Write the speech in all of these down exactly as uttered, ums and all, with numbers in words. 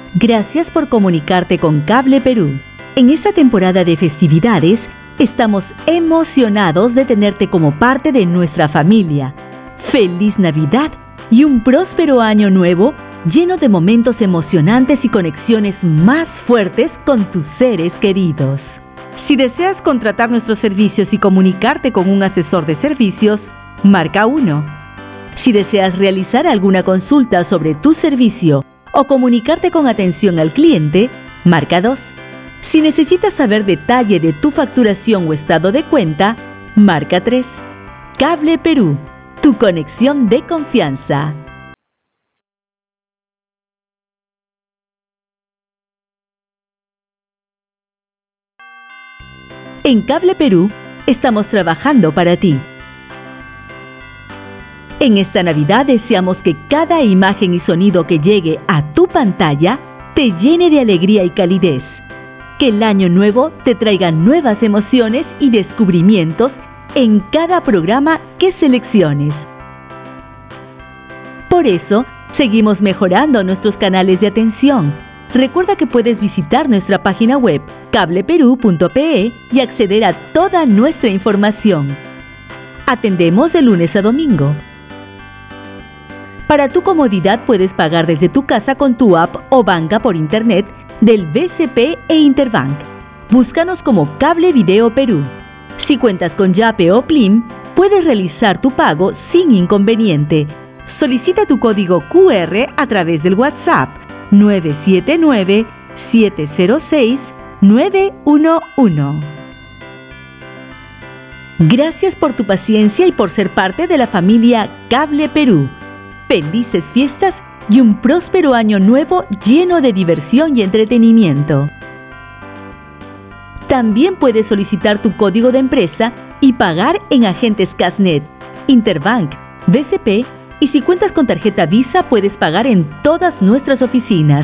Gracias por comunicarte con Cable Perú. En esta temporada de festividades, estamos emocionados de tenerte como parte de nuestra familia. ¡Feliz Navidad y un próspero año nuevo lleno de momentos emocionantes y conexiones más fuertes con tus seres queridos! Si deseas contratar nuestros servicios y comunicarte con un asesor de servicios, marca uno. Si deseas realizar alguna consulta sobre tu servicio o comunicarte con atención al cliente, marca dos. Si necesitas saber detalle de tu facturación o estado de cuenta, marca tres. Cable Perú, tu conexión de confianza. En Cable Perú, estamos trabajando para ti. En esta Navidad deseamos que cada imagen y sonido que llegue a tu pantalla te llene de alegría y calidez. Que el año nuevo te traiga nuevas emociones y descubrimientos en cada programa que selecciones. Por eso, seguimos mejorando nuestros canales de atención. Recuerda que puedes visitar nuestra página web cable perú punto pe y acceder a toda nuestra información. Atendemos de lunes a domingo. Para tu comodidad puedes pagar desde tu casa con tu app o banca por internet del B C P e Interbank. Búscanos como Cable Video Perú. Si cuentas con Yape o Plim, puedes realizar tu pago sin inconveniente. Solicita tu código Q R a través del WhatsApp nueve siete nueve, siete cero seis, nueve uno uno. Gracias por tu paciencia y por ser parte de la familia Cable Perú. Felices fiestas y un próspero año nuevo lleno de diversión y entretenimiento. También puedes solicitar tu código de empresa y pagar en agentes Casnet, Interbank, B C P, y si cuentas con tarjeta Visa puedes pagar en todas nuestras oficinas.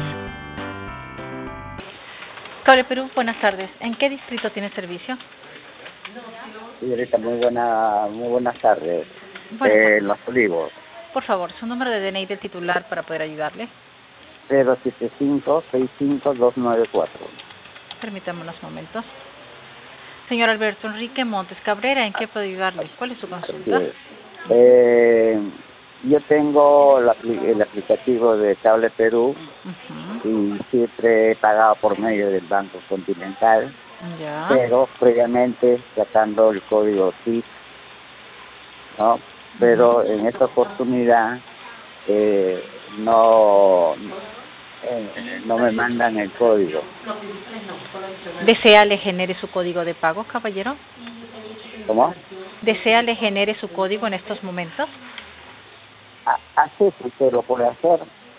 Cable Perú, buenas tardes. ¿En qué distrito tiene servicio? Señorita, muy buena, muy buenas tardes. Buenas eh, tardes. Los Olivos. Por favor, su número de D N I del titular para poder ayudarle. cero siete cinco, seis cinco dos nueve cuatro. Permítame unos momentos. Señor Alberto Enrique Montes Cabrera, ¿en qué puedo ayudarle? ¿Cuál es su consulta? Sí. Eh, yo tengo la, el aplicativo de Cable Perú Uh-huh. y siempre he pagado por medio del Banco Continental, Ya. pero previamente sacando el código S I F, ¿no? Pero en esta oportunidad eh, no eh, no me mandan el código. ¿Desea le genere su código de pago, caballero? ¿Cómo? ¿Desea le genere su código en estos momentos? Ah, así si usted lo puede hacer.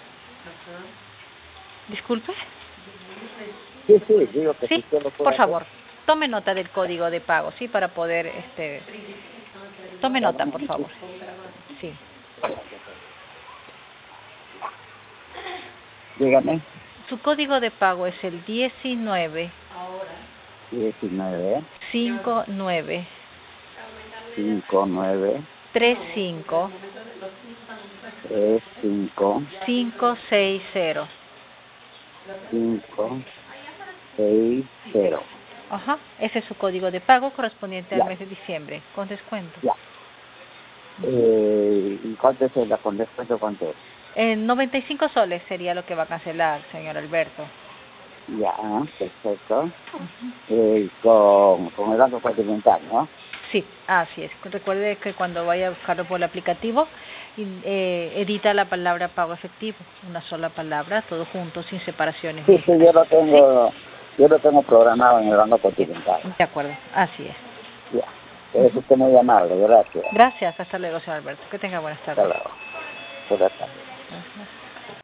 Disculpe. Sí, sí, digo que si Sí, usted lo puede por hacer. favor, tome nota del código de pago, sí, para poder, este, tome nota, por favor. Sí. Dígame. Su código de pago es el diecinueve diecinueve, cincuenta y nueve, cincuenta y nueve, treinta y cinco, treinta y cinco, quinientos sesenta. cinco, seis, cero. Ajá, ese es su código de pago correspondiente al Ya. mes de diciembre, con descuento. Ya. Eh, ¿Y cuánto es la con descuento? ¿Cuánto es? En noventa y cinco soles sería lo que va a cancelar, señor Alberto. Ya, perfecto. Eh, con, con el Banco Continental, ¿no? Sí, así es. Recuerde que cuando vaya a buscarlo por el aplicativo, eh, edita la palabra pago efectivo, una sola palabra, todo junto, sin separaciones. Sí, sí, yo lo tengo, ¿sí? Yo lo tengo programado en el Banco Continental. De acuerdo, así es. Ya, es usted muy amable, gracias. Gracias, hasta luego, señor Alberto. Que tenga buenas tardes. Hasta luego. Buenas tardes. Gracias.